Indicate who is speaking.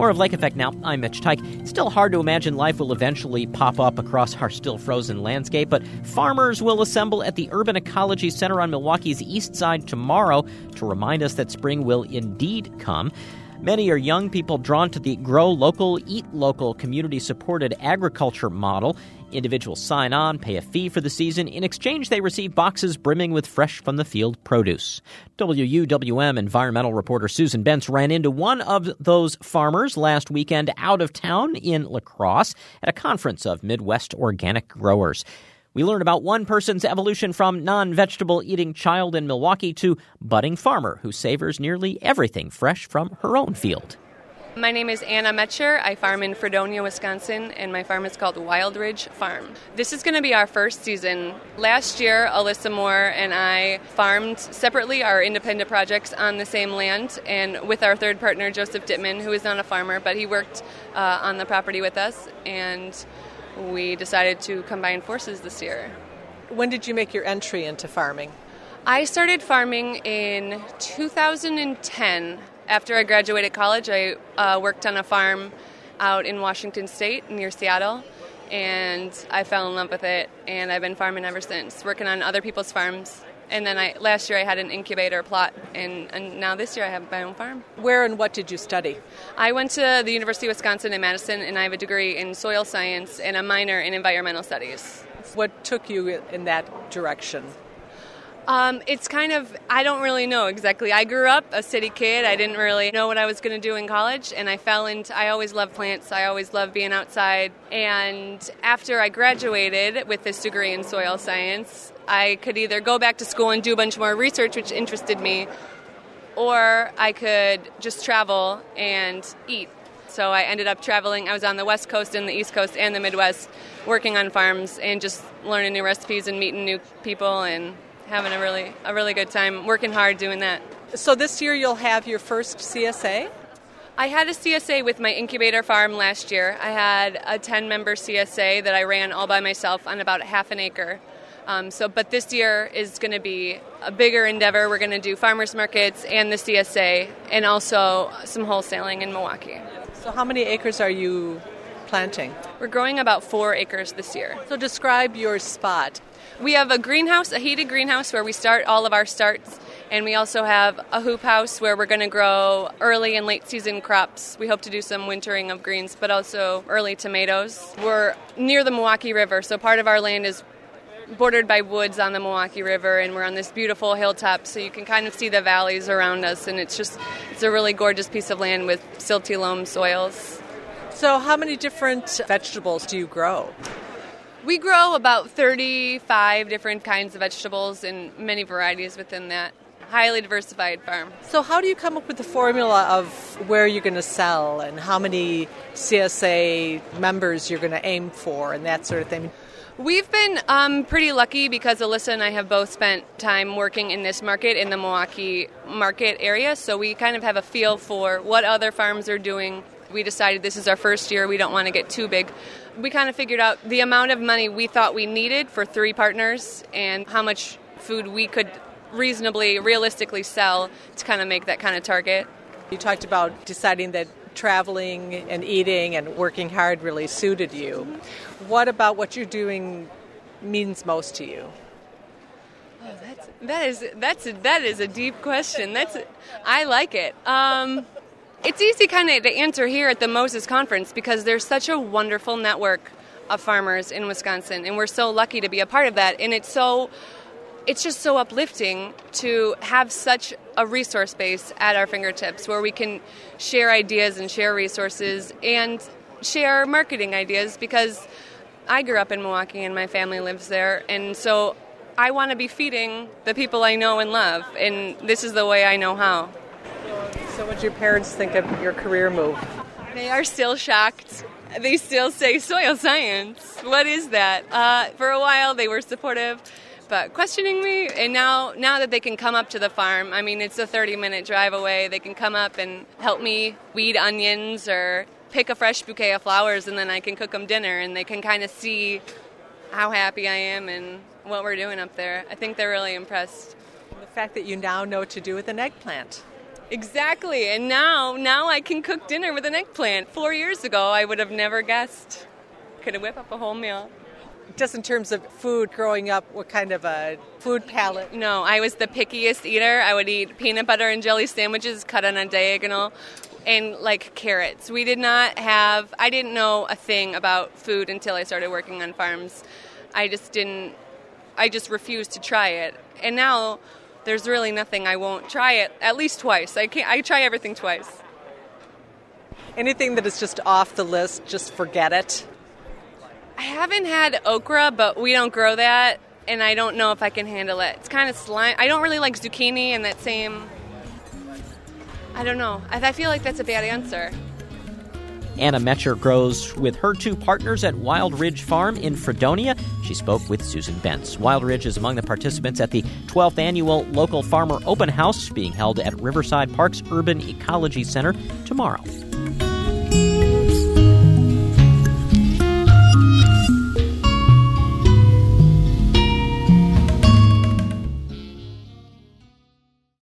Speaker 1: more of Lake Effect now. I'm Mitch Tyke. It's still hard to imagine life will eventually pop up across our still frozen landscape, but farmers will assemble at the Urban Ecology Center on Milwaukee's east side tomorrow to remind us that spring will indeed come. Many are young people drawn to the Grow Local, Eat Local, community-supported agriculture model. Individuals sign on, pay a fee for the season. In exchange, they receive boxes brimming with fresh-from-the-field produce. WUWM environmental reporter Susan Bentz ran into one of those farmers last weekend out of town in La Crosse at a conference of Midwest organic growers. We learn about one person's evolution from non-vegetable eating child in Milwaukee to budding farmer who savors nearly everything fresh from her own field.
Speaker 2: My name is Anna Metcher. I farm in Fredonia, Wisconsin, and my farm is called Wild Ridge Farm. This is going to be our first season. Last year, Alyssa Moore and I farmed separately our independent projects on the same land, and with our third partner, Joseph Dittman, who is not a farmer, but he worked on the property with us, and we decided to combine forces this year.
Speaker 3: When did you make your entry into farming?
Speaker 2: I started farming in 2010. After I graduated college, I worked on a farm out in Washington State near Seattle, and I fell in love with it, and I've been farming ever since, working on other people's farms. And then last year I had an incubator plot, and now this year I have my own farm.
Speaker 3: Where and what did you study?
Speaker 2: I went to the University of Wisconsin in Madison, and I have a degree in soil science and a minor in environmental studies.
Speaker 3: What took you in that direction?
Speaker 2: It's kind of, I don't really know exactly. I grew up a city kid. I didn't really know what I was going to do in college, and I always loved plants. I always loved being outside. And after I graduated with this degree in soil science, I could either go back to school and do a bunch more research, which interested me, or I could just travel and eat. So I ended up traveling. I was on the West Coast and the East Coast and the Midwest working on farms and just learning new recipes and meeting new people and having a really good time, working hard doing that.
Speaker 3: So this year you'll have your first CSA?
Speaker 2: I had a CSA with my incubator farm last year. I had a 10-member CSA that I ran all by myself on about half an acre. But this year is going to be a bigger endeavor. We're going to do farmers markets and the CSA and also some wholesaling in Milwaukee.
Speaker 3: So how many acres are you planting?
Speaker 2: We're growing about 4 acres this year.
Speaker 3: So describe your spot.
Speaker 2: We have a greenhouse, a heated greenhouse where we start all of our starts, and we also have a hoop house where we're going to grow early and late season crops. We hope to do some wintering of greens, but also early tomatoes. We're near the Milwaukee River, so part of our land is bordered by woods on the Milwaukee River, and we're on this beautiful hilltop, so you can kind of see the valleys around us, and it's a really gorgeous piece of land with silty loam soils.
Speaker 3: So how many different vegetables do you grow?
Speaker 2: We grow about 35 different kinds of vegetables and many varieties within that. Highly diversified farm.
Speaker 3: So how do you come up with the formula of where you're going to sell and how many CSA members you're going to aim for and that sort of thing?
Speaker 2: We've been pretty lucky because Alyssa and I have both spent time working in this market, in the Milwaukee market area, so we kind of have a feel for what other farms are doing. We decided this is our first year, we don't want to get too big. We kind of figured out the amount of money we thought we needed for 3 partners and how much food we could realistically sell to kind of make that kind of target.
Speaker 3: You talked about deciding that traveling and eating and working hard really suited you. What about what you're doing means most to you?
Speaker 2: Oh, that is a deep question. I like it. It's easy kind of to answer here at the Moses Conference because there's such a wonderful network of farmers in Wisconsin, and we're so lucky to be a part of that. And it's just so uplifting to have such a resource base at our fingertips where we can share ideas and share resources and share marketing ideas because I grew up in Milwaukee and my family lives there, and so I want to be feeding the people I know and love, and this is the way I know how.
Speaker 3: So what do your parents think of your career move?
Speaker 2: They are still shocked. They still say soil science. What is that? For a while they were supportive, but questioning me. And now that they can come up to the farm, I mean, it's a 30-minute drive away. They can come up and help me weed onions or pick a fresh bouquet of flowers, and then I can cook them dinner, and they can kind of see how happy I am and what we're doing up there. I think they're really impressed.
Speaker 3: The fact that you now know what to do with an eggplant.
Speaker 2: Exactly. And now I can cook dinner with an eggplant. 4 years ago, I would have never guessed. Could whip up a whole meal.
Speaker 3: Just in terms of food growing up, what kind of a food palette?
Speaker 2: No, I was the pickiest eater. I would eat peanut butter and jelly sandwiches cut on a diagonal and like carrots. I didn't know a thing about food until I started working on farms. I just refused to try it. And now there's really nothing I won't try it at least twice. I try everything twice.
Speaker 3: Anything that is just off the list, just forget it.
Speaker 2: I haven't had okra, but we don't grow that, and I don't know if I can handle it. It's kind of slime. I don't really like zucchini and that same... I don't know. I feel like that's a bad answer.
Speaker 1: Anna Metcher grows with her two partners at Wild Ridge Farm in Fredonia. She spoke with Susan Bentz. Wild Ridge is among the participants at the 12th annual Local Farmer Open House being held at Riverside Park's Urban Ecology Center tomorrow.